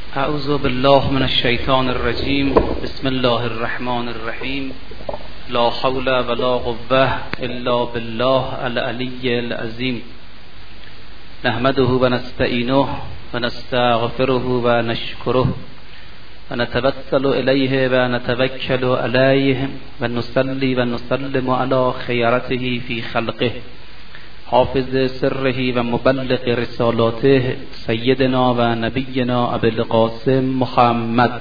اعوذ بالله من الشیطان الرجیم. بسم الله الرحمن الرحیم. لا حول ولا قوة الا بالله العلی العظیم. نحمده و نستعینه و نستغفره و نشکره و نتوسل الیه و نتوکل علیه و نصلی و نسلم علی خیرته فی خلقه حافظ سره و مبلغ رسالاته سیدنا و نبینا ابی القاسم محمد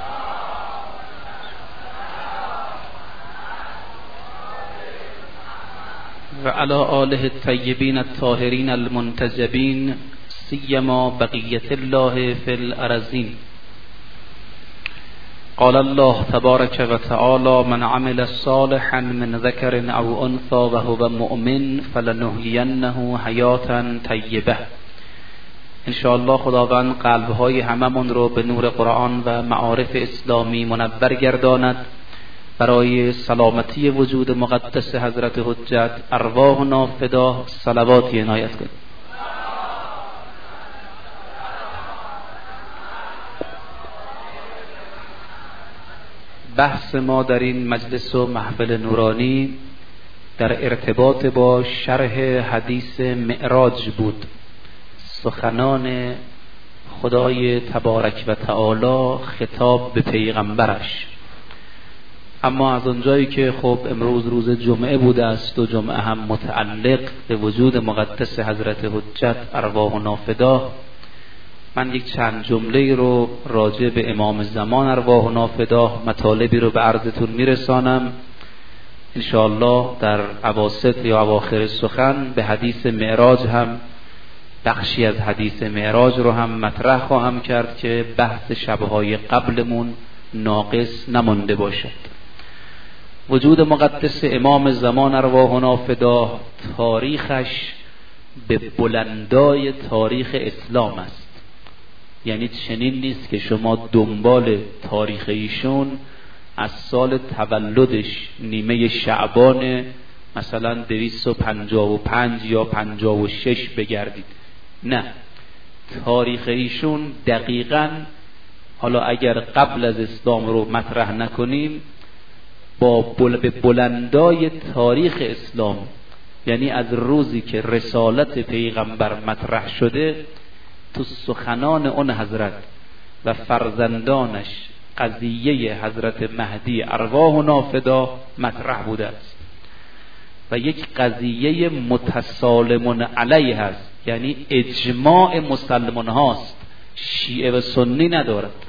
و علی آله الطیبین الطاهرین المنتجبین سیما بقیة الله فی الارضین. قال الله تبارک و تعالی: من عمل صالحا من ذکر او انثی و هو مؤمن فلنحیینه حیاتا طیبه. انشاءالله خداوند قلبهای هممون رو به نور قرآن و معارف اسلامی منور گرداند. برای سلامتی وجود مقدس حضرت حجت ارواحنا فدا صلواتی عنایت کنید. بحث ما در این مجلس و محفل نورانی در ارتباط با شرح حدیث معراج بود، سخنان خدای تبارک و تعالی خطاب به پیغمبرش. اما از اونجایی که خب امروز روز جمعه بوده است و جمعه هم متعلق به وجود مقدس حضرت حجت ارواحنا فدا، من یک چند جمله رو راجع به امام زمان ارواحنا فدا مطالبی رو به عرضتون میرسانم. انشاءالله در اواسط یا اواخر سخن به حدیث معراج هم بخشی از حدیث معراج رو هم مطرح خواهم کرد که بحث شبهای قبلمون ناقص نمانده باشد. وجود مقدس امام زمان ارواحنا فدا تاریخش به بلندای تاریخ اسلام است. یعنی چنین نیست که شما دنبال تاریخ ایشون از سال تولدش نیمه شعبان مثلا 255 یا 56 بگردید. نه، تاریخ ایشون دقیقاً، حالا اگر قبل از اسلام رو مطرح نکنیم، به بلندای تاریخ اسلام، یعنی از روزی که رسالت پیغمبر مطرح شده، تو سخنان اون حضرت و فرزندانش قضیه حضرت مهدی ارواحنا فدا مطرح بوده است و یک قضیه متسالمون علیه است. یعنی اجماع مسلمان هاست، شیعه و سنی ندارد.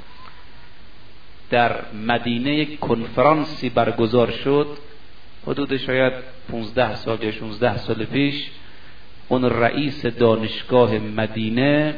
در مدینه کنفرانسی برگزار شد حدود شاید 15 سال یا 16 سال پیش. اون رئیس دانشگاه مدینه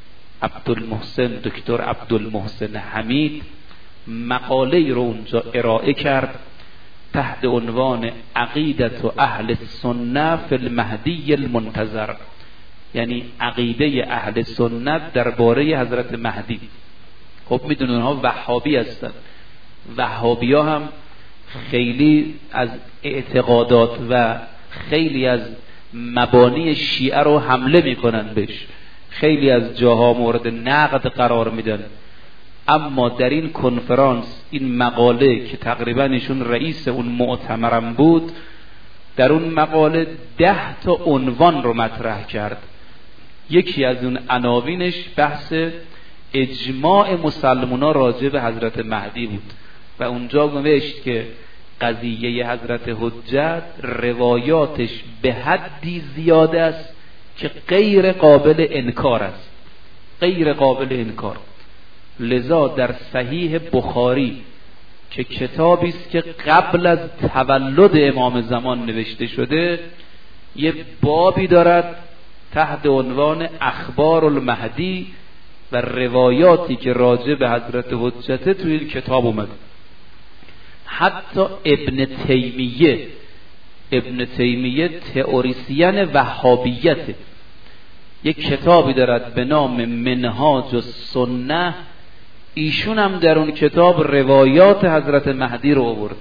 دکتر عبدالمحسن حمید مقاله رو اونجا ارائه کرد تحت عنوان عقیدت و اهل سنت فی المهدی المنتظر، یعنی عقیده اهل سنت درباره حضرت مهدی. خب میدونن اونها وهابی هستن. وهابی ها هم خیلی از اعتقادات و خیلی از مبانی شیعه رو حمله میکنن بهش، خیلی از جاها مورد نقد قرار میدن. اما در این کنفرانس این مقاله که تقریبا ایشون رئیس اون مؤتمرم بود، در اون مقاله 10 تا عنوان رو مطرح کرد. یکی از اون عناوینش بحث اجماع مسلمانان راجع به حضرت مهدی بود و اونجا نوشت که قضیه حضرت حجت روایاتش به حدی زیاده است که غیر قابل انکار است، غیر قابل انکار. لذا در صحیح بخاری که کتابی است که قبل از تولد امام زمان نوشته شده، یه بابی دارد تحت عنوان اخبار المهدی و روایاتی که راجع به حضرت حجت توی این کتاب اومد. حتی ابن تیمیه تئوریسین وهابیت یک کتابی دارد به نام منهاج السنه، ایشون هم در اون کتاب روایات حضرت مهدی رو آورد.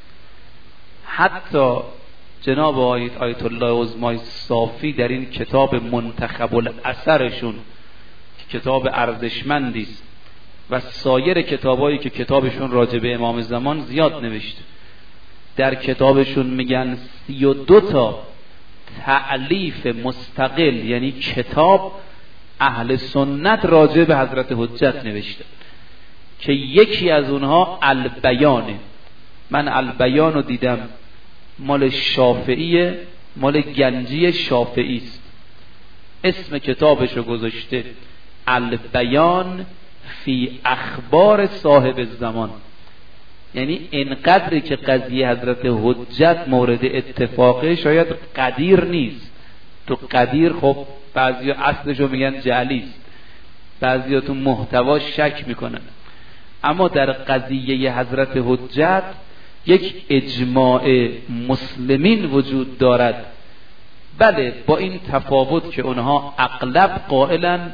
حتی جناب آیت الله عظمای صافی در این کتاب منتخب الاثرشون که کتاب ارزشمندی است و سایر کتابایی که کتابشون راجع به امام زمان زیاد نوشته. در کتابشون میگن 32 تا تألیف مستقل، یعنی کتاب اهل سنت راجع به حضرت حجت نوشته که یکی از اونها البیانه. من البیان رو دیدم، مال شافعیه، مال گنجی شافعی است. اسم کتابش رو گذاشته البیان فی اخبار صاحب الزمان. یعنی اینقدری که قضیه حضرت حجت مورد اتفاقه شاید قدیر نیست. تو قدیر خب بعضی اصلشو میگن جعلی است، بعضی تو محتوا شک میکنن، اما در قضیه حضرت حجت یک اجماع مسلمین وجود دارد. بله با این تفاوت که اونها اغلب قائلن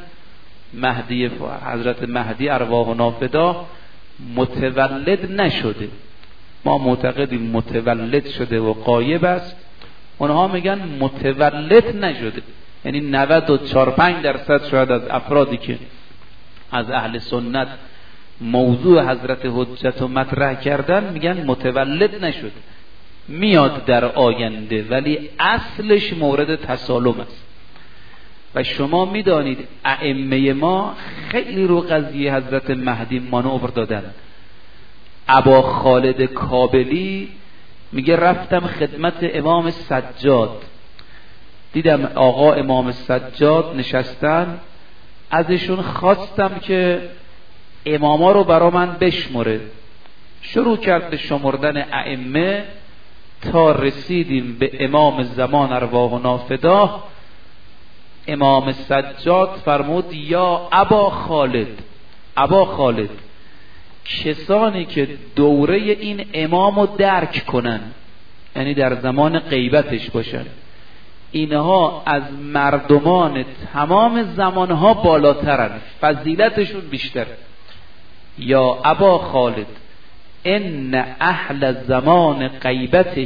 حضرت مهدی ارواحنا فدا متولد نشده، ما معتقدیم متولد شده و غایب است، اونها میگن متولد نشده. یعنی 94-5% شاید از افرادی که از اهل سنت موضوع حضرت حجت رو مطرح کردن میگن متولد نشده، میاد در آینده، ولی اصلش مورد تسالم است. و شما میدانید ائمه ما خیلی رو قضیه حضرت مهدی مانور دادن. ابا خالد کابلی میگه رفتم خدمت امام سجاد، دیدم آقا امام سجاد نشستن، ازشون خواستم که اماما رو برا من بشمره. شروع کرد به شمردن ائمه تا رسیدیم به امام زمان ارواحنا فدا. امام سجاد فرمود یا ابا خالد، کسانی که دوره این امامو درک کنن، یعنی در زمان غیبتش باشن، اینها از مردمان تمام زمانها بالاترن، فضیلتشون بیشتر. یا ابا خالد ان اهل زمان غیبته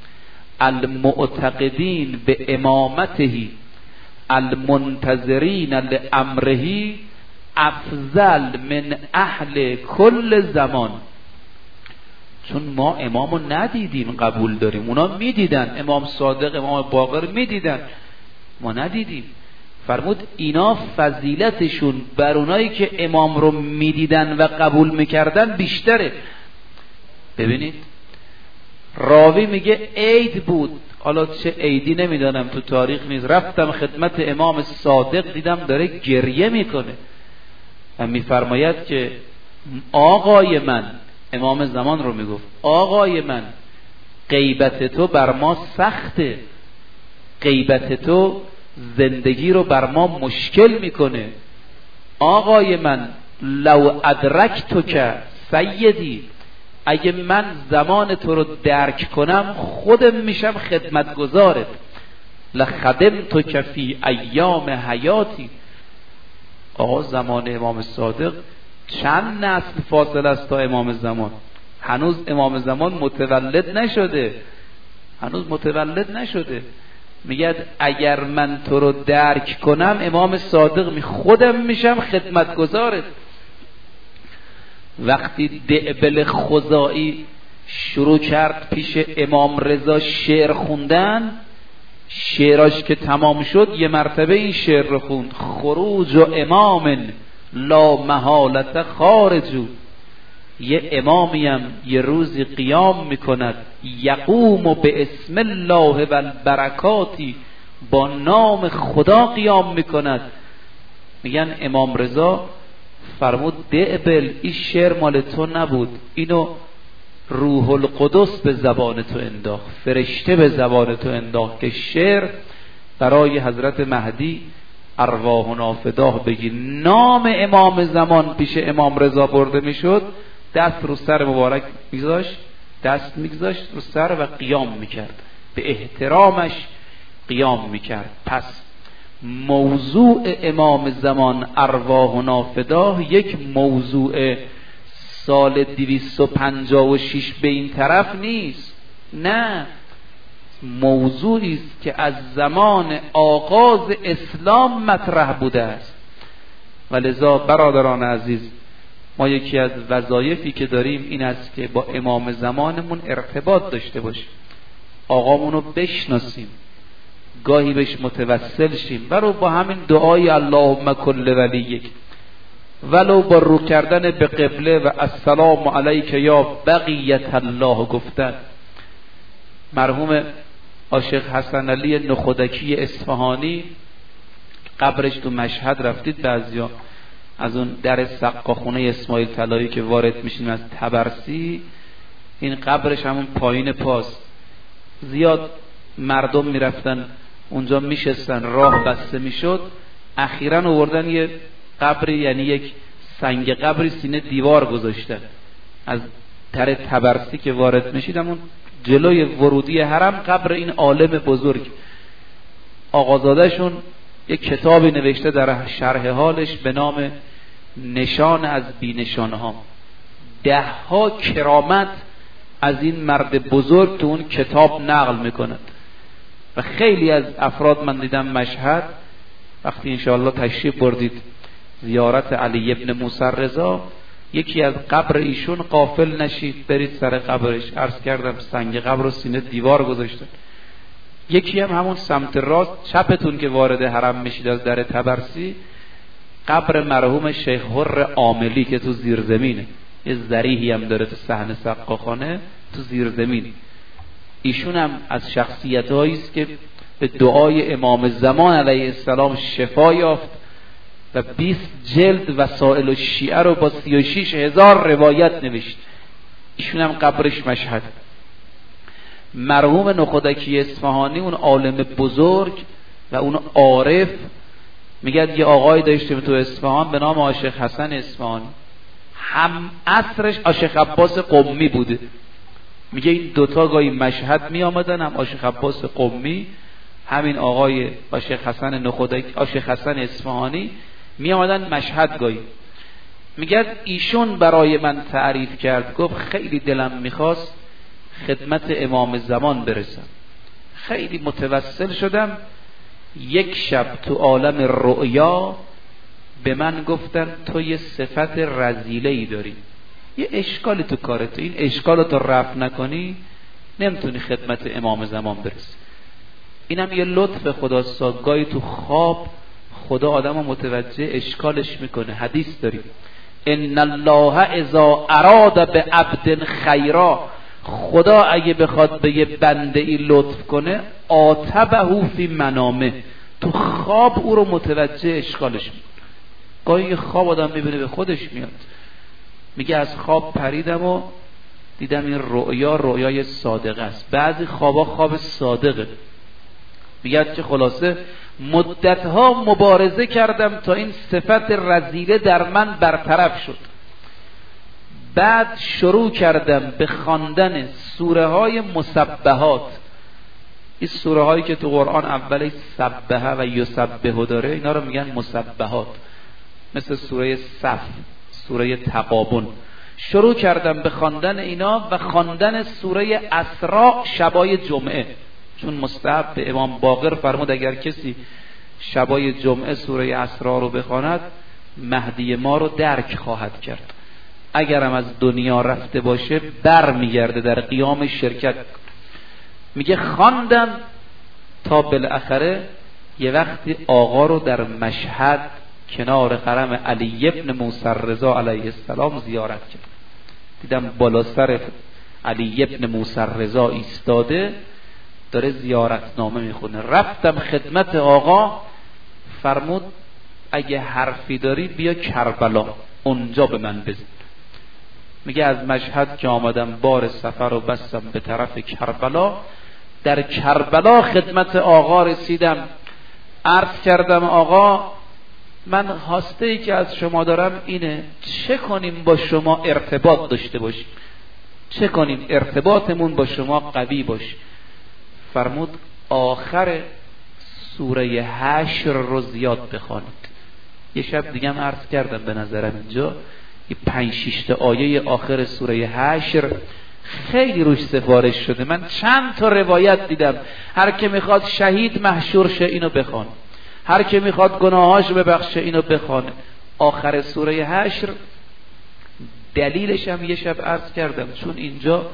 المعتقدین به امامته المنتظرین لامره افضل من اهل کل زمان. چون ما امامو ندیدیم قبول داریم، اونا میدیدن، امام صادق امام باقر میدیدن، ما ندیدیم. فرمود اینا فضیلتشون بر اونایی که امام رو میدیدن و قبول میکردن بیشتره. ببینید راوی میگه عید بود، حالا چه عیدی نمیدانم، تو تاریخ نیست، رفتم خدمت امام صادق دیدم داره گریه میکنه و میفرماید که آقای من، امام زمان رو میگفت، آقای من غیبت تو بر ما سخته، غیبت تو زندگی رو بر ما مشکل میکنه. آقای من لو ادرکتو که سیدی، اگه من زمان تو رو درک کنم خودم میشم خدمتگزارت. لخدمتو که فی ایام حیاتی. آقا زمان امام صادق چند نسل فاصله است تا امام زمان؟ هنوز امام زمان متولد نشده. میگه اگر من تو رو درک کنم امام صادق خودم میشم خدمتگزارت. وقتی دعبل خزائی شروع کرد پیش امام رضا شعر خوندن، شعراش که تمام شد یه مرتبه این شعر رو خوند: خروج و امام لا محالت خارجو. یه امامیم یه روزی قیام میکند، یقوم به اسم الله و البرکاتی، با نام خدا قیام میکند. میگن امام رضا فرمود دعبل این شعر مال تو نبود، اینو روح القدس به زبان تو انداخت، فرشته به زبان تو انداخت که شعر برای حضرت مهدی ارواحنا فداه بگی. نام امام زمان پیش امام رضا برده میشد، دست رو سر مبارک میگذاشت، دست میگذاشت رو سر و قیام میکرد، به احترامش قیام میکرد. پس موضوع امام زمان ارواحنا فداه یک موضوع سال 256 به این طرف نیست، نه، موضوعی است که از زمان آغاز اسلام مطرح بوده است. ولذا برادران عزیز، ما یکی از وظایفی که داریم این است که با امام زمانمون ارتباط داشته باشیم، آقامونو بشناسیم، گاهی بهش متوسل شیم، ولو با همین دعای اللهم کل ولیک، ولو با رو کردن به قبله و السلام علیک یا بقیت الله گفتن. مرحوم عاشق حسن علی نخودکی اصفهانی قبرش تو مشهد رفتید بعضیا، از اون در سقاخونه اسماعیل طلایی که وارد میشین از طبرسی، این قبرش همون پایین پاست. زیاد مردم میرفتن اونجا میشستن، راه بسته میشد، اخیراً آوردن یه قبری، یعنی یک سنگ قبری سینه دیوار گذاشتن از در طبرسی که وارد میشید، همون جلوی ورودی حرم قبر این عالم بزرگ. آقازاده شون یک کتابی نوشته در شرح حالش به نام نشان از بی نشانها. 10 کرامت از این مرد بزرگ تو اون کتاب نقل میکنه و خیلی از افراد من دیدم مشهد وقتی انشاءالله تشریف بردید زیارت علی ابن موسی رضا، یکی از قبر ایشون غافل نشید، برید سر قبرش. عرض کردم سنگ قبر و سینه دیوار گذاشتن. یکی هم همون سمت راست چپتون که وارد حرم میشید از در طبرسی، قبر مرحوم شیخ حر عاملی که تو زیرزمینه، یه ذریحی هم داره تو صحن سقاخانه تو زیرزمین. ایشون هم از شخصیت‌هایی است که به دعای امام زمان علیه السلام شفا یافت و 20 جلد وسائل الشیعه رو با 36,000 روایت نوشت. ایشون هم قبرش مشهد. مرحوم نخودکی اصفهانی اون عالم بزرگ و اون عارف، میگه یه آقای داشتیم تو اصفهان به نام عاشق حسن اصفهانی، هم عصرش عاشق عباس قمی بوده. میگه این دوتا گاهی مشهد می آمدن، هم عاشق عباس قمی، همین آقای عاشق حسن نخودکی عاشق حسن اصفهانی می آمدن مشهد گاهی. میگه ایشون برای من تعریف کرد، گفت خیلی دلم میخواست خدمت امام زمان برسم، خیلی متوسل شدم. یک شب تو عالم رؤیا به من گفتن تو یه صفت رذیله‌ای داری، یه اشکالی تو کارت، این اشکالو تو رفع نکنی نمیتونی خدمت امام زمان برسی. اینم یه لطف خداست، گاهی تو خواب خدا آدمو متوجه اشکالش میکنه. حدیث داریم ان الله اذا اراد به عبد خیرا، خدا اگه بخواد به یه بنده ای لطف کنه عاتبه فی منامه، تو خواب او رو متوجه اشکالش میکنه. گاهی خواب آدم میبینه به خودش میاد، میگه از خواب پریدم و دیدم این رؤیای صادقه است. بعضی خوابا خواب صادقه. میگه که خلاصه مدتها مبارزه کردم تا این صفت رذیله در من برطرف شد. بعد شروع کردم به خواندن سوره های مسبحات. این سوره هایی که تو قرآن اولش سبحه و یسبحه داره، اینا رو میگن مسبحات، مثل سوره صف، سوره تغابن. شروع کردم به خواندن اینا و خواندن سوره اسراء شبای جمعه، چون مستحب به امام باقر فرمود اگر کسی شبای جمعه سوره اسراء رو بخواند مهدی ما رو درک خواهد کرد، اگرم از دنیا رفته باشه بر میگرده در قیام شرکت. میگه خواندم تا بالاخره یه وقتی آقا رو در مشهد کنار حرم علی ابن موسی رضا علیه السلام زیارت کرد. دیدم بالا سر علی ابن موسی رضا ایستاده داره زیارتنامه میخونه. رفتم خدمت آقا، فرمود اگه حرفی داری بیا کربلا، اونجا به من بزن. میگه از مشهد که آمدم بار سفر رو بستم به طرف کربلا. در کربلا خدمت آقا رسیدم، عرض کردم آقا من خواسته ای که از شما دارم اینه، چه کنیم با شما ارتباط داشته باشیم، چه کنیم ارتباطمون با شما قوی باشه. فرمود آخر سوره حشر رو زیاد بخوانید. یه شب دیگه هم عرض کردم به نظرم اینجا یه 5-6 تا آیه آخر سوره حشر خیلی روش سفارش شده. من چند تا روایت دیدم، هر که میخواد شهید محشور شه اینو بخوان، هر که میخواد گناهاش ببخشه اینو بخوانه. آخر سوره حشر دلیلش هم یه شب عرض کردم، چون اینجا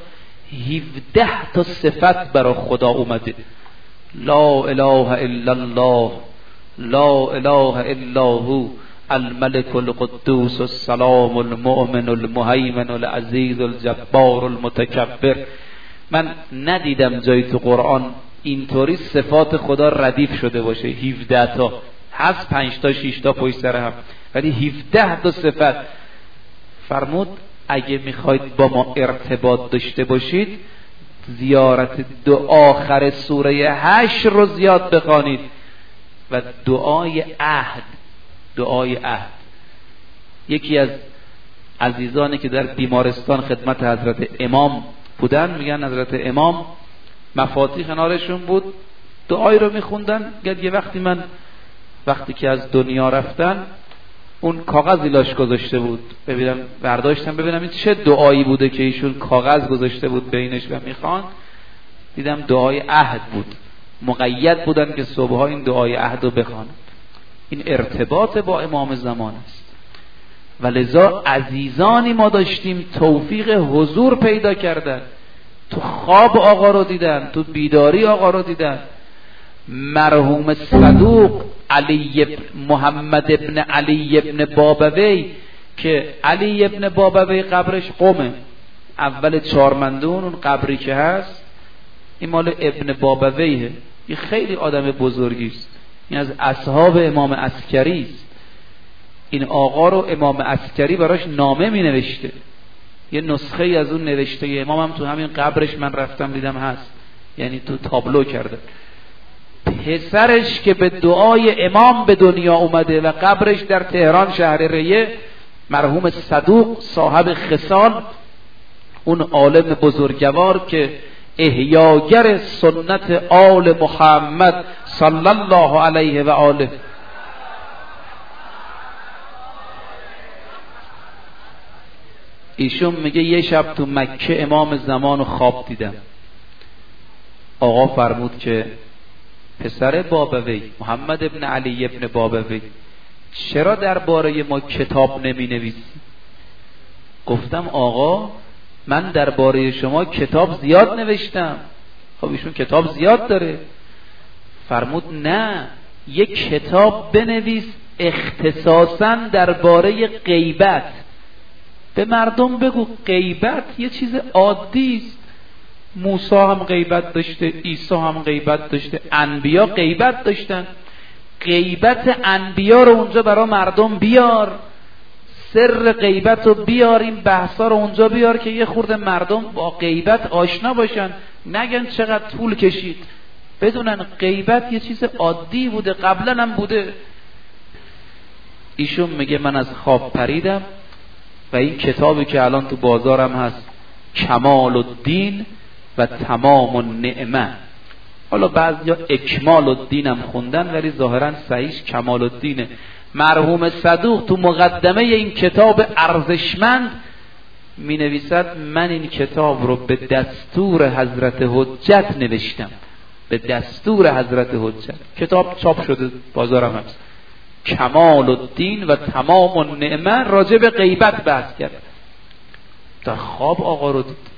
17 تا صفت برای خدا اومده. لا اله الا الله، لا اله الا هو، الملك القدوس السلام المؤمن المهيمن العزيز الجبار المتكبر. من ندیدم جایی تو قرآن اینطوری صفات خدا ردیف شده باشه. 17 تا هست، 5 تا 6 تا پشت سر هم، ولی 17 تا صفت. فرمود اگه میخواید با ما ارتباط داشته باشید زیارت دو آخر سوره 8 رو زیاد بخوانید و دعای عهد. دعای عهد. یکی از عزیزانی که در بیمارستان خدمت حضرت امام بودن میگن حضرت امام مفاتیح کنارشون بود، دعایی رو میخوندن. یه وقتی من وقتی که از دنیا رفتن اون کاغذی لاش گذاشته بود، برداشتم ببینم این چه دعایی بوده که ایشون کاغذ گذاشته بود بینش و میخوان. دیدم دعای عهد بود، مقید بودن که صبحها این دعای عهد رو بخوانند. این ارتباط با امام زمان است و لذا عزیزانی ما داشتیم توفیق حضور پیدا کردن، تو خواب آقا رو دیدن، تو بیداری آقا رو دیدن. مرحوم صدوق محمد ابن علی ابن بابوی که علی ابن بابوی قبرش قمه، اول چارمندون اون قبری که هست این مال ابن بابویه. این خیلی آدم بزرگی است، این از اصحاب امام عسکری است. این آقا رو امام عسکری براش نامه می نوشته، یه نسخه ای از اون نوشته امام هم تو همین قبرش من رفتم دیدم هست، یعنی تو تابلو کرده. پسرش که به دعای امام به دنیا اومده و قبرش در تهران شهر ریه، مرحوم صدوق صاحب خصال، اون عالم بزرگوار که احیاگر سنت آل محمد صلی الله علیه و آله. ایشون میگه یه شب تو مکه امام زمان خواب دیدم. آقا فرمود که پسر بابوی محمد ابن علی ابن بابوی چرا درباره ما کتاب نمی نویسی؟ گفتم آقا من درباره شما کتاب زیاد نوشتم. خب ایشون کتاب زیاد داره. فرمود نه، یک کتاب بنویس اختصاصاً درباره غیبت. به مردم بگو غیبت یه چیز عادی است. موسی هم غیبت داشته، عیسی هم غیبت داشته، انبیا غیبت داشتن. غیبت انبیا رو اونجا برای مردم بیار، سر غیبت رو بیار، این بحثا رو اونجا بیار که یه خورده مردم با غیبت آشنا باشن، نگن چقدر طول کشید، بدونن غیبت یه چیز عادی بوده، قبلا هم بوده. ایشون میگه من از خواب پریدم و این کتابی که الان تو بازارم هست کمال الدین و تمام النعمه، حالا بعضیا اکمال الدین هم خوندن ولی ظاهرا صحیحش کمال الدینه. مرحوم صدوق تو مقدمه این کتاب ارزشمند می نویسد من این کتاب رو به دستور حضرت حجت نوشتم، به دستور حضرت حجت. کتاب چاپ شده بازارم هست، کمال الدین و تمام النعمه، راجع به غیبت بحث کرد. در خواب آقا رو دید.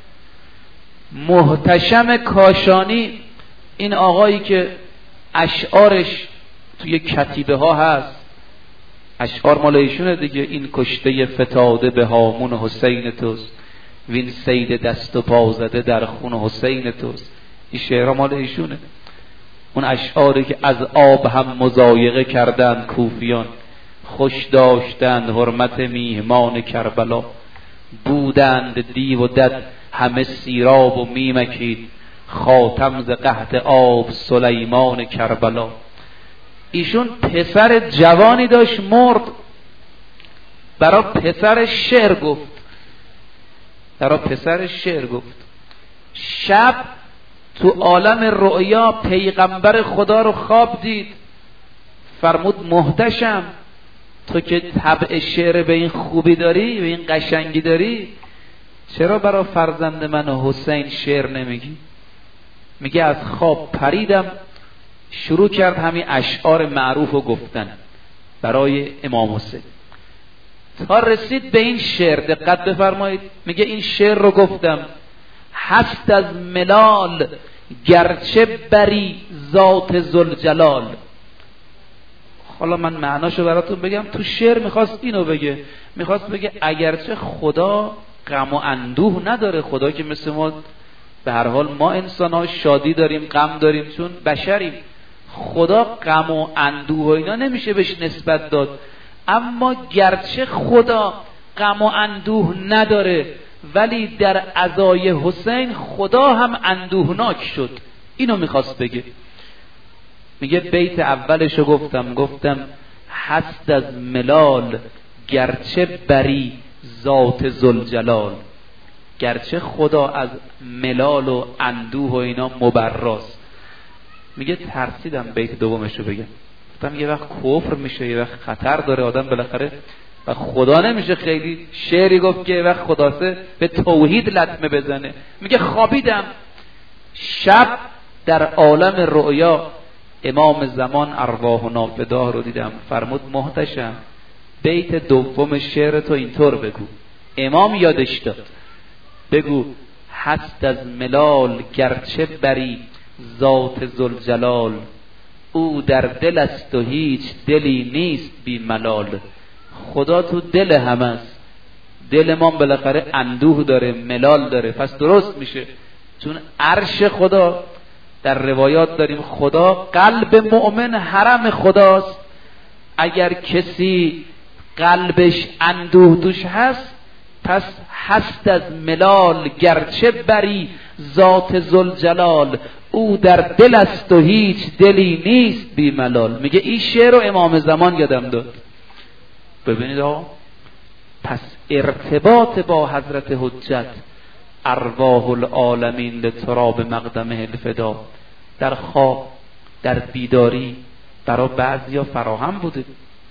محتشم کاشانی، این آقایی که اشعارش توی کتیبه ها هست، اشعار مال ایشونه دیگه، این کشته فتاده به هامون حسین توست، وین سید دست و پا زده در خون حسین توست. این شعرها مال ایشونه. اون اشعاری که از آب هم مضایقه کردند کوفیان، خوش داشتند حرمت میهمان کربلا، بودند دیو و دد همه سیراب و میمکید، خاتم ز قحط آب سلیمان کربلا. ایشون پسر جوانی داشت مرد، برای پسر شعر گفت، برای پسر شعر گفت. شب تو عالم رؤیا پیغمبر خدا رو خواب دید. فرمود محتشم تو که طبع شعر به این خوبی داری، به این قشنگی داری، چرا برای فرزند من حسین شعر نمیگی؟ میگه از خواب پریدم، شروع کرد همین اشعار معروف رو گفتن برای امام حسین. تا رسید به این شعر. دقت بفرمایید، میگه این شعر رو گفتم: هست از ملال گرچه بری ذات ذوالجلال. حالا من معناشو براتون بگم. تو شعر میخواست اینو بگه، میخواست بگه اگرچه خدا غم و اندوه نداره، خدا که مثل ما به هر حال ما انسان ها شادی داریم غم داریم چون بشریم، خدا غم و اندوه و اینا نمیشه بهش نسبت داد، اما گرچه خدا غم و اندوه نداره ولی در عزای حسین خدا هم اندوهناک شد. اینو میخواست بگه. میگه بیت اولشو گفتم هست از ملال گرچه بری ذات ذوالجلال. گرچه خدا از ملال و اندوه و اینا مبراست. میگه ترسیدم بیت دومشو بگم، گفتم یه وقت کفر میشه، یه وقت خطر داره آدم بالاخره و خدا نمیشه خیلی شعری گفت که یه وقت خداسه به توحید لطمه بزنه. میگه خوابیدم شب در عالم رؤیا امام زمان ارواح و نافداه رو دیدم. فرمود محتشم بیت دوم شعر تو اینطور بگو. امام یادش داد، بگو هست از ملال گرچه بری ذات ذوالجلال، او در دل است و هیچ دلی نیست بی ملال. خدا تو دل همه است، دل ما بالاخره اندوه داره ملال داره، پس درست میشه چون عرش خدا در روایات داریم خدا قلب مؤمن حرم خداست. اگر کسی قلبش اندوه دوش هست پس هست از ملال گرچه بری ذات ذوالجلال، او در دل است و هیچ دلی نیست بی ملال. میگه این شعر رو امام زمان یادم داد. ببینید آقا، پس ارتباط با حضرت حجت ارواح العالمین لتراب مقدمه الفدا در خواب در بیداری برای بعضیا فراهم بوده.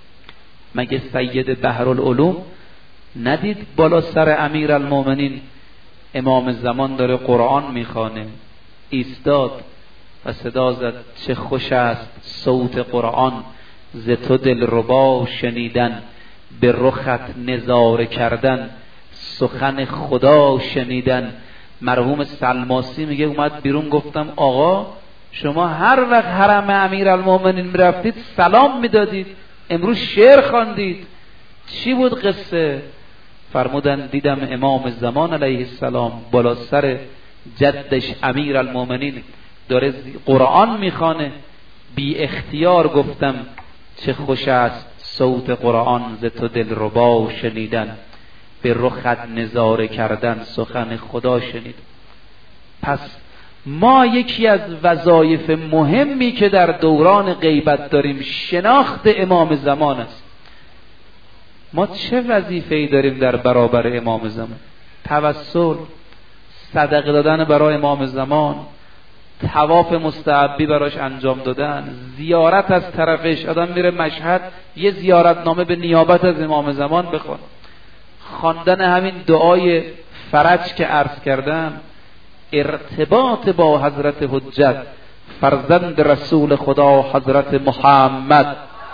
مگه سید بحرالعلوم ندید بالا سر امیرالمومنین امام زمان داره قرآن میخوانه، ایستاد و صدا زد چه خوش است صوت قرآن، ز تو دلربا شنیدن، به رخت نظاره کردن، سخن خدا شنیدن. مرحوم سلماسی میگه اومد بیرون، گفتم آقا شما هر وقت حرم امیرالمومنین میرفتید سلام میدادید، امروز شعر خواندید، چی بود قصه؟ فرمودن دیدم امام زمان علیه السلام بالا سر جدش امیرالمومنین داره قرآن میخوانه، بی اختیار گفتم چه خوش است صوت قرآن، ز تو دلربا شنیدن، به رخت نظاره کردن، سخن خدا شنید. پس ما یکی از وظایف مهمی که در دوران غیبت داریم شناخت امام زمان است. ما چه وظیفه‌ای داریم در برابر امام زمان؟ توسل، صدقه دادن برای امام زمان، طواف مستحبی براش انجام دادن، زیارت از طرفش. آدم میره مشهد یه زیارتنامه به نیابت از امام زمان بخون، خواندن همین دعای فرج که عرض کردم، ارتباط با حضرت حجت فرزند رسول خدا حضرت محمد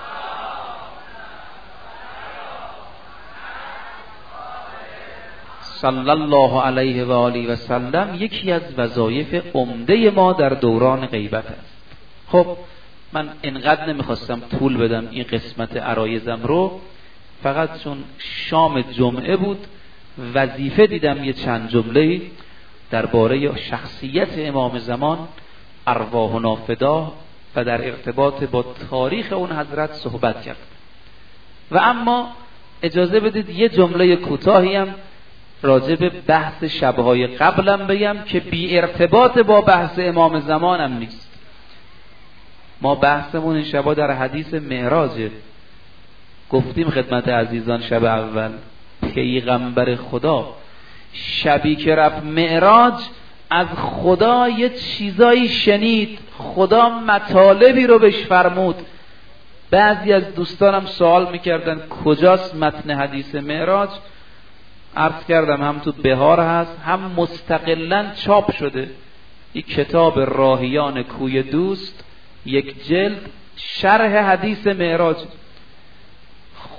صلی الله علیه و آله و سلم یکی از وظایف عمده ما در دوران غیبت است. خب من انقدر نمیخواستم طول بدم این قسمت عرایزم رو، فقط چون شام جمعه بود وظیفه دیدم یه چند جمله درباره شخصیت امام زمان ارواح و نافدا و در ارتباط با تاریخ اون حضرت صحبت کرد. و اما اجازه بدید یه جمله کوتاهی هم راجع به بحث شبهای قبلم بگم که بی ارتباط با بحث امام زمانم نیست. ما بحثمون این شبها در حدیث معراجه. گفتیم خدمت عزیزان شب اول پیغمبر خدا شبی که رفت معراج از خدا یه چیزایی شنید، خدا مطالبی رو بهش فرمود. بعضی از دوستانم سوال میکردن کجاست متن حدیث معراج؟ عرض کردم هم تو بهار هست، هم مستقلاً چاپ شده. این کتاب راهیان کوی دوست، یک جلد شرح حدیث معراج.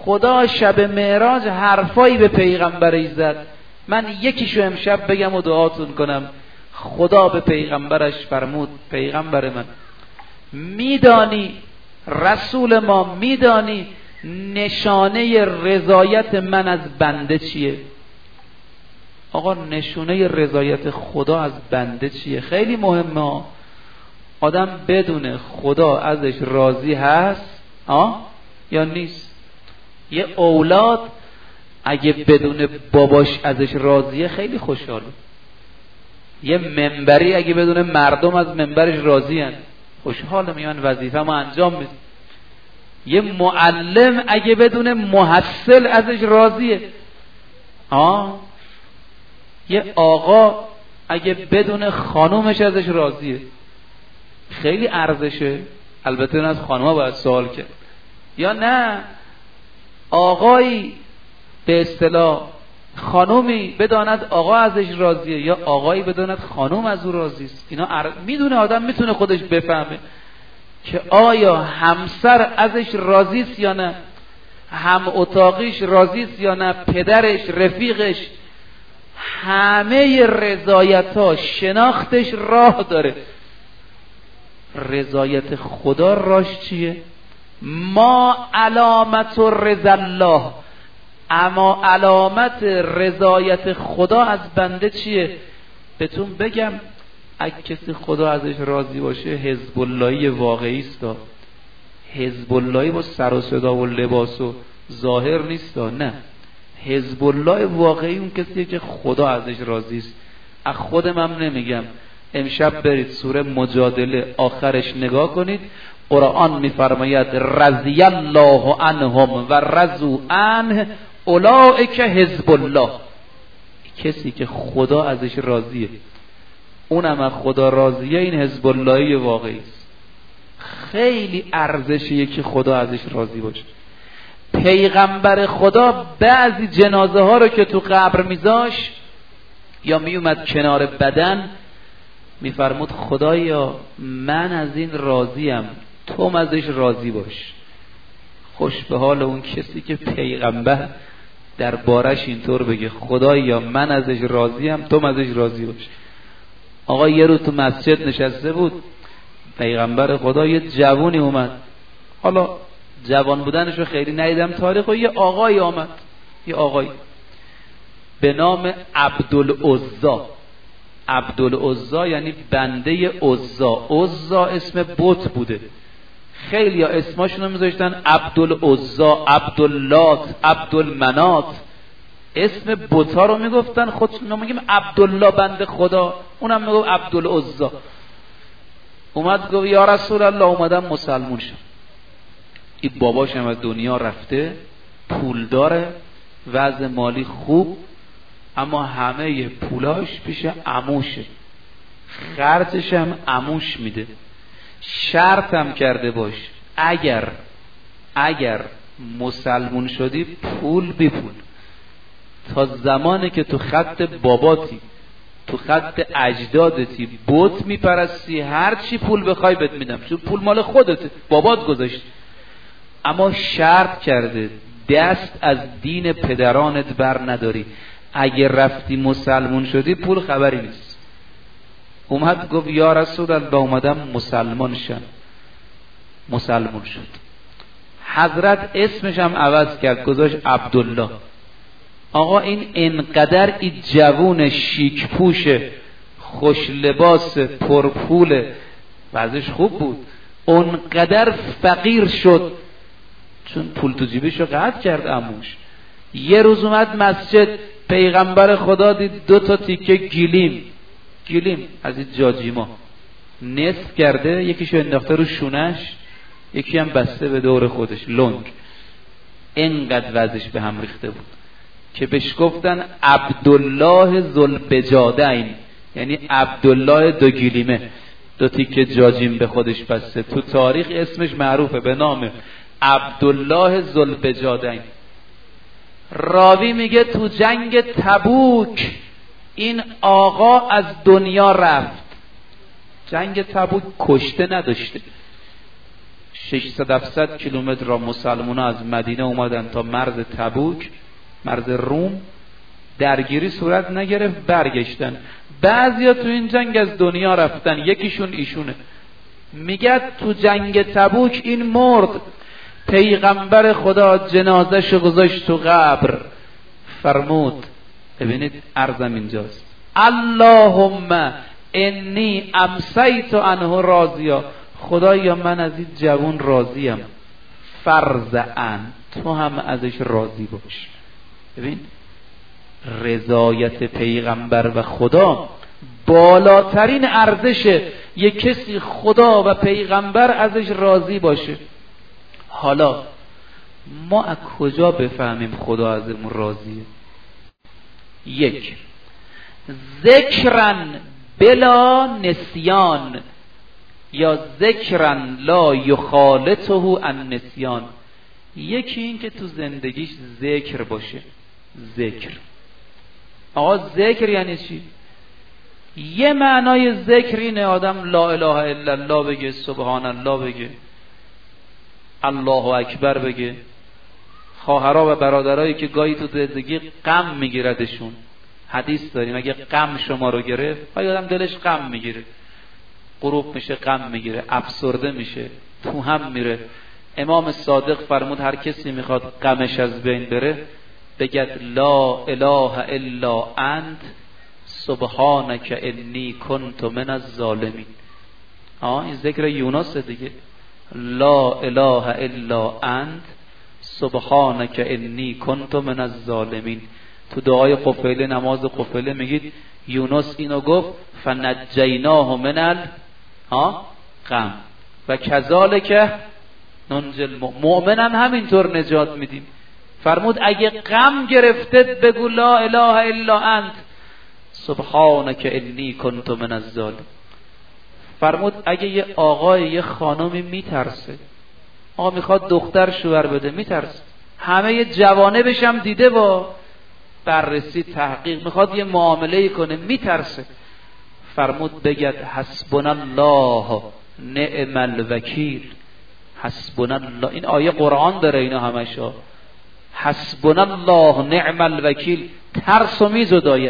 خدا شب معراج حرفایی به پیغمبرش زد. من یکیشو امشب بگم و دعاتون کنم. خدا به پیغمبرش فرمود پیغمبر من، میدانی رسول ما، میدانی نشانه رضایت من از بنده چیه؟ آقا نشانه رضایت خدا از بنده چیه؟ خیلی مهمه. آدم بدونه خدا ازش راضی هست یا نیست. یه اولاد اگه بدونه باباش ازش راضیه خیلی خوشحاله. یه منبری اگه بدونه مردم از منبرش راضی هن خوشحاله، میان وظیفه ما انجام میده. یه معلم اگه بدونه محصل ازش راضیه. یه آقا اگه بدونه خانومش ازش راضیه خیلی ارزشه. البته از خانوما باید سوال کرد. یا نه آقایی به اصطلاح خانومی بداند آقا ازش راضیه یا آقایی بداند خانوم از او راضی است. اینا میدونه، آدم میتونه خودش بفهمه که آیا همسر ازش راضی است یا نه، هم اتاقیش راضی است یا نه، پدرش، رفیقش، همه رضایت‌ها شناختش راه داره. رضایت خدا راش چیه؟ ما علامت رضا الله، اما علامت رضایت خدا از بنده چیه؟ بهتون بگم اگه کسی خدا ازش راضی باشه حزب اللهی واقعی است. حزب اللهی با سر و صدا و لباس و ظاهر نیست. نه، حزب الله واقعی اون کسیه که خدا ازش راضی است. از خودم هم نمیگم. امشب برید سوره مجادله آخرش نگاه کنید. قرآن میفرماید رضی الله عنهم و رضوا عنه اولئک حزب الله. کسی که خدا ازش راضیه، اونم از خدا راضیه، این حزب اللهی واقعی است. خیلی ارزشیه که خدا ازش راضی باشه. پیغمبر خدا بعضی جنازه ها رو که تو قبر میذاش یا میومد کنار بدن میفرمود خدایا من از این راضیم، تو ازش راضی باش. خوش به حال اون کسی که پیغمبر در بارش اینطور بگه خدایا من ازش راضیم، تو ازش راضی باش. آقا یه روز تو مسجد نشسته بود، پیغمبر خدا، یه جوونی اومد، حالا جوان بودنشو خیلی ندیدم تاریخ، و یه آقای آمد، یه آقای به نام عبدالعزا. عبدالعزا یعنی بنده عزا. عزا اسم بت بوده. خیلی ها اسماشونو میذاشتن عبدالعزا، عبداللات، عبدالمنات، اسم بتا رو میگفتن. خودشون میگیم عبدالله بنده خدا، اونم میگفت عبدالعزا. اومد گفت یا رسول الله اومدم مسلمون شم. این باباشم از دنیا رفته، پول داره، وضع مالی خوب، اما همه پولاش پیش عموشه، خرجش هم عموش میده. شرطم کرده باش اگر مسلمون شدی پول بی پول، تا زمانی که تو خط باباتی، تو خط اجدادتی بت میپرستی، هر چی پول بخوای بهت میدم، چون پول مال خودته، بابات گذاشت. اما شرط کرده دست از دین پدرانت بر نداری، اگه رفتی مسلمون شدی پول خبری نیست. اومد گفت یا رسول الله اومدم مسلمان شم. مسلمون شد. حضرت اسمش هم عوض کرد، گذاشت عبدالله. آقا این انقدر این جوون شیک پوش خوش لباس پرپول وضعش خوب بود، اونقدر فقیر شد چون پول تو جیبشو قطع کرد عموش. یه روز اومد مسجد، پیغمبر خدا دید 2 تا تیکه گیلیم از این جاجیما نصف کرده، یکیشو انداخته رو شونش، یکی هم بسته به دور خودش لنگ. اینقدر وضعش به هم ریخته بود که بهش گفتن عبدالله ذوالبجادین، یعنی عبدالله 2 گیلیمه، 2 تیکه جاجیم به خودش بسته. تو تاریخ اسمش معروفه به نام عبدالله ذوالبجادین. راوی میگه تو جنگ تبوک این آقا از دنیا رفت. جنگ تبوک کشته نداشته، 600-700 کیلومتر را مسلمان‌ها از مدینه اومدن تا مرز تبوک، مرز روم، درگیری صورت نگرفت، برگشتن. بعضیا تو این جنگ از دنیا رفتن، یکیشون ایشونه. میگه تو جنگ تبوک این مرد، پیغمبر خدا جنازه‌ش گذاشت تو قبر، فرمود ببینید عرضم اینجاست، اللهم انی امسیت عنه راضیا، خدایا من از این جوان راضیم، فرزعن تو هم ازش راضی باش. ببین رضایت پیغمبر و خدا بالاترین ارزشه، یک کسی خدا و پیغمبر ازش راضی باشه. حالا ما از کجا بفهمیم خدا ازمون راضیه؟ یک، ذکرن بلا نسیان یا ذکرن لا یخالطه عن نسیان. یکی این که تو زندگیش ذکر باشه. ذکر، آقا ذکر یعنی چی؟ یه معنای ذکر اینه آدم لا اله الا الله بگه، سبحان الله بگه، الله اکبر بگه. خواهرها و برادرایی که گاهی تو زندگی غم میگیردشون، حدیث داریم اگه غم شما رو گرفت، آدم دلش غم میگیره، غروب میشه، غم میگیره، افسرده میشه، تو هم میره. امام صادق فرمود هر کسی میخواد غمش از بین بره بگد لا اله الا انت سبحانک انی کنت من الظالمین. این ذکر یونس دیگه، لا اله الا انت سبحانک انی کنت من الظالمین. تو دعای قفیله، نماز قفیله میگید یونس اینو گفت فنجیناه من الغم و کذالک ننجی المؤمنین، همینطور نجات میدیم. فرمود اگه غم گرفتت بگو لا اله الا انت سبحانک انی کنت من الظالمین. فرمود اگه یه آقای یه خانمی میترسه، آقا میخواد دختر شوهر بده، میترسه، همه جوانبش هم دیده، با بررسی تحقیق میخواد یه معامله کنه، میترسه. فرمود بگد حسبنا الله نعم الوکیل، حسبنا الله. این آیه قرآن داره اینا همشا. حسبنا الله نعم الوکیل، ترس و میزداید.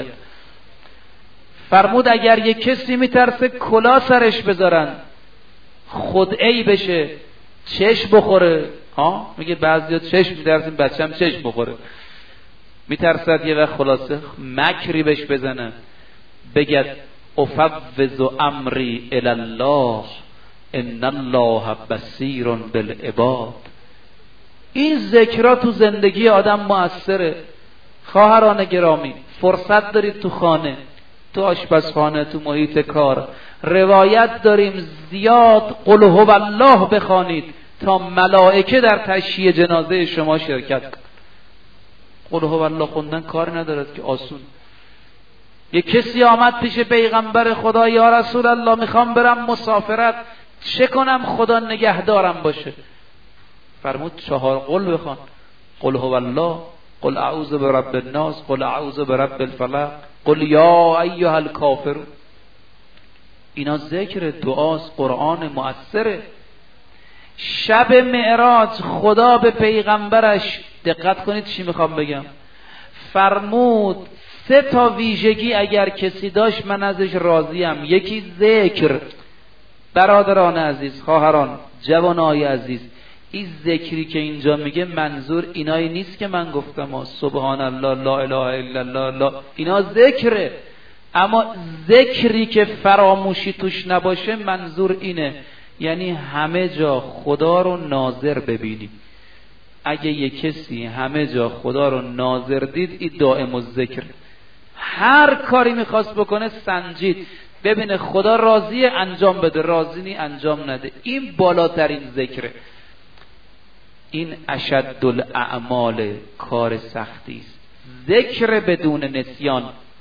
فرمود اگر یک کسی میترسه کلا سرش بذارن، خدعی بشه، چشم بخوره. میگه بعضیا چشم میترسیم بچه‌م چشم بخوره، میترسد یه وقت خلاصه مکری بهش بزنه، بگد افوض امری الی الله ان الله بصیر بالعباد. این ذکرها تو زندگی آدم مؤثره. خواهران گرامی، فرصت دارید تو خانه، تو آشپزخانه، تو محیط کار، روایت داریم زیاد قل هو الله بخوانید تا ملائکه در تشییع جنازه شما شرکت کنند. قل هو الله خوندن کار ندارد که آسون. یک کسی آمد پیش پیغمبر خدا، یا رسول الله میخوام برم مسافرت، چه کنم خدا نگهدارم باشه؟ فرمود 4 قل بخوان، قل هو الله، قل اعوذ برب الناس، قل اعوذ برب الفلق، قل یا ایها الکافرون. اینا ذکر، دعاست، قرآن مؤثره. شب معراج خدا به پیغمبرش، دقت کنید چی میخوام بگم، فرمود 3 ویژگی اگر کسی داشت من ازش راضیم. یکی ذکر. برادران عزیز، خواهران، جوانای عزیز، این ذکری که اینجا میگه منظور اینایی نیست که من گفتم سبحان الله، لا اله الا الله، لا، اینا ذکره. اما ذکری که فراموشی توش نباشه منظور اینه، یعنی همه جا خدا رو ناظر ببینی. اگه یک کسی همه جا خدا رو ناظر دید، این دائم الذکر. هر کاری میخواست بکنه سنجید، ببینه خدا راضیه انجام بده، راضی نی انجام نده. این بالاترین ذکره. این اشد الاعمال، کار سختی است. ذکر بدون نسیان.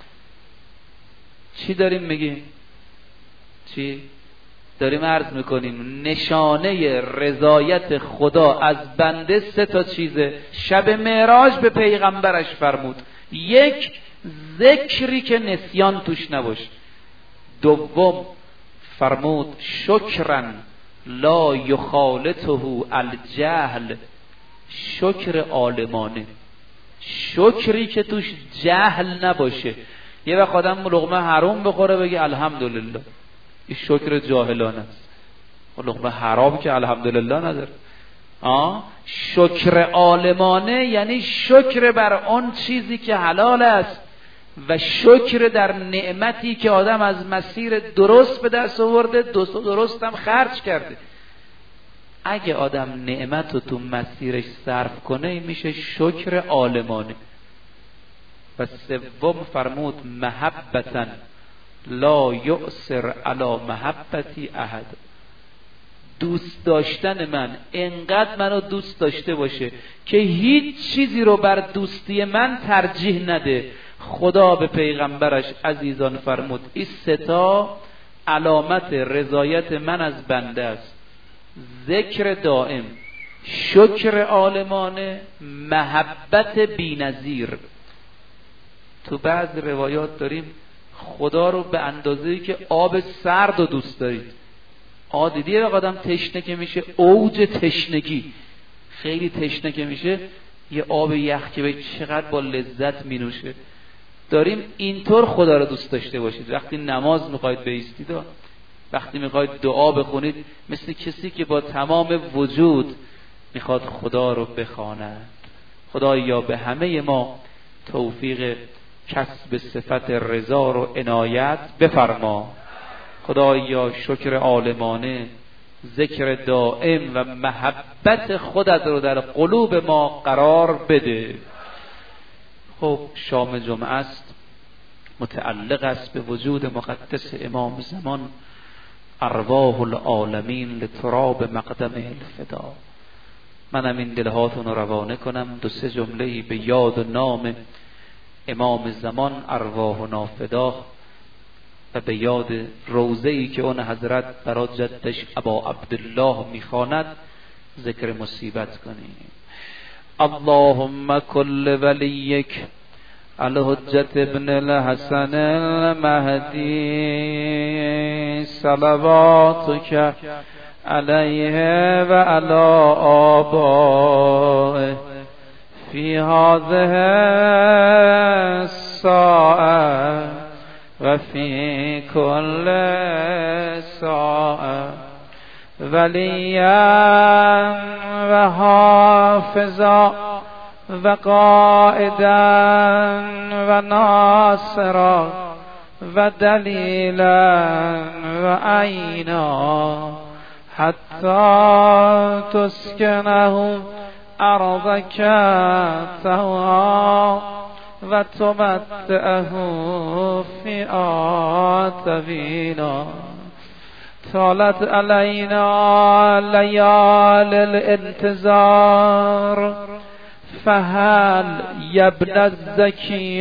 چی داریم میگیم؟ چی داریم عرض میکنیم؟ نشانه رضایت خدا از بنده 3 چیزه. شب معراج به پیغمبرش فرمود. 1 ذکری که نسیان توش نباشه. 2 فرمود شکرن لا یخالطه الجهل، شکر عالمانه، شکری که توش جهل نباشه. یه وقت آدم لقمه حرام بخوره بگه الحمدلله، این شکر جاهلانه است. لقمه حرام که الحمدلله نداره. شکر عالمانه یعنی شکر بر آن چیزی که حلال است و شکر در نعمتی که آدم از مسیر درست به دست آورده، درست هم خرج کرده. اگه آدم نعمت رو تو مسیرش صرف کنه میشه شکر عالمانه. و سوم فرمود محبتن لا یؤثر علی محبتی احد، دوست داشتن من انقدر منو دوست داشته باشه که هیچ چیزی رو بر دوستی من ترجیح نده. خدا به پیغمبرش عزیزان فرمود این سه تا علامت رضایت من از بنده است: ذکر دائم، شکر عالمانه، محبت بی‌نظیر. تو بعض روایات داریم خدا رو به اندازه‌ای که آب سرد رو دوست دارید. دیدی آدم تشنه که میشه، اوج تشنگی، خیلی تشنه که میشه، یه آب یخ که به چقدر با لذت مینوشه. داریم اینطور خدا رو دوست داشته باشید. وقتی نماز میخواید بایستید، وقتی میخواید دعا بخونید، مثل کسی که با تمام وجود میخواد خدا رو بخواند. خدایا به همه ما توفیق کسب صفت رضا رو عنایت بفرما. خدایا شکر عالمانه، ذکر دائم و محبت خودت رو در قلوب ما قرار بده. خب شام جمعه است، متعلق است به وجود مقدس امام زمان، ارواح العالمین لتراب مقدمه الفدا. منم این دلهاتون رو روانه کنم، دو سه جمله‌ای به یاد و نام امام زمان ارواحنا فدا و به یاد روضه‌ای که اون حضرت برای جدش ابا عبدالله میخواند ذکر مصیبت کنیم. اللهم کل ولیک الحجة ابن الحسن المهدی صلواتک علیه و علی آبائه فی هذه الساعه و فی کل ساعه ولیا و حافظا و قائدا و ناصرا و دلیلا و عینا حتی تسکنه ارضک طوعا و تمتعه فیئا طویلا. طالت علینا لیال الانتظار فهل یبن الزکی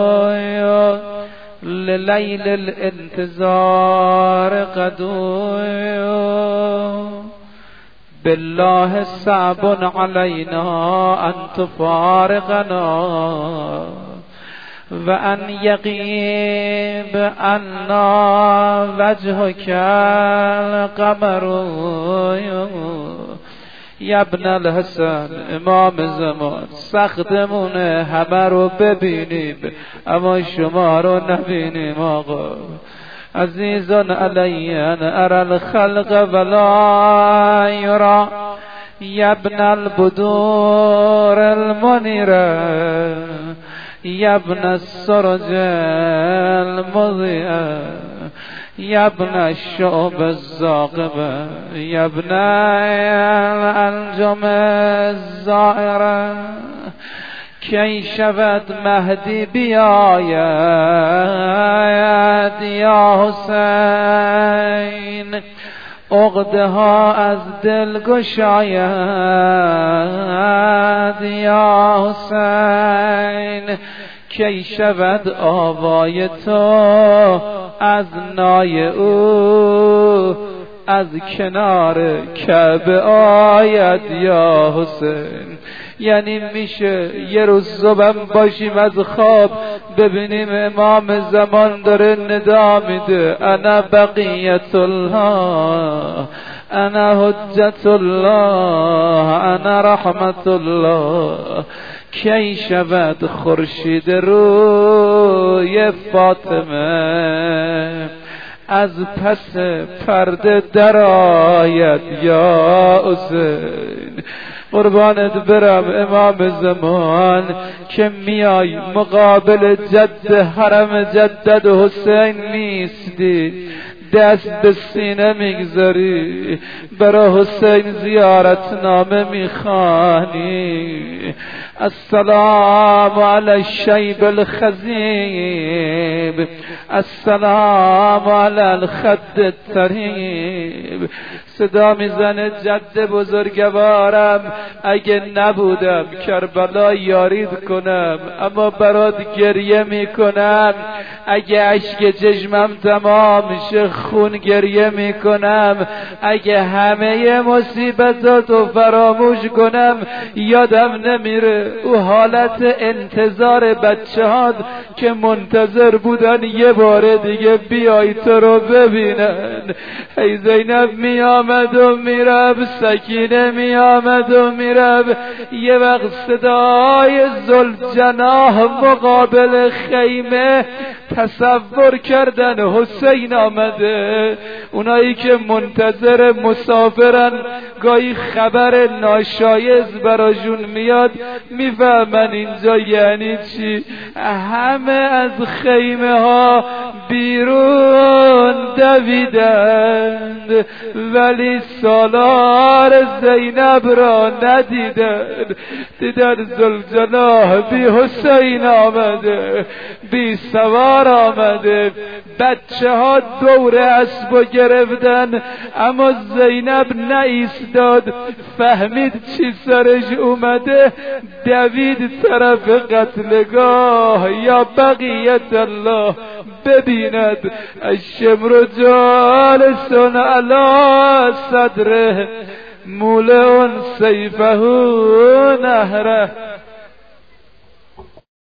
للیل الانتظار قدوی بالله صعب علینا ان تفارقنا و ان یغیب عنا وجهک القمر یا ابن الحسن امام زمان. سختمون همه رو ببینیم اما شما رو نبینیم آقا. عزیزان علی ان ارى الخلق ولا یرا یا ابن البدور المنیره یا ابن السرج المضیئه یا ابن الشعب الزاقبه یا ابن الانجم الزائره. کی شود مهدی بیاید یا حسین عقده ها از دل گشاید یا حسین. کی شود آوای تو از نای او از کنار کعبه آید یا حسین. یعنی میشه یه روز صبح باشیم از خواب ببینیم امام زمان داره ندا میده انا بقیت الله، انا حجت الله، انا رحمت الله. کی شود خورشید روی فاطمه از پس پرده درآید یا حسین. قربانت برم امام زمان که میای مقابل جد حرم جدد حسین میستی، دست به سینه میگذاری، برای حسین زیارتنامه میخوانی. السلام علی الشیب الخضیب، السلام علی الخد الطریب. صدا میزنه جد بزرگوارم اگه نبودم کربلا یارید کنم، اما برات گریه میکنم. اگه اشک چشمم تمام شه خون گریه میکنم. اگه همه مصیبتاتو فراموش کنم یادم نمیره او حالت انتظار بچه هات که منتظر بودن یه بار دیگه بیای تو رو ببینن. ای زینب میامد و میرب، سکینه میامد و میرب. یه وقت صدای ذوالجناح مقابل خیمه تصور کردن حسین آمده. اونایی که منتظر مسافرن گاهی خبر ناشایز براشون میاد میفهمن اینجا یعنی چی. همه از خیمه ها بیرون دویدند ولی سالار زینب را ندیدند. دیدن ذوالجناح بی حسین آمده، بی سوار آمده، بچه ها دور اسب گرفتن اما زینب نایستاد. فهمید چی سرش اومده، دوید طرف قتلگاه. یا بقیت الله ببیند الشمر جالس علی صدره مولع سیفه نهره.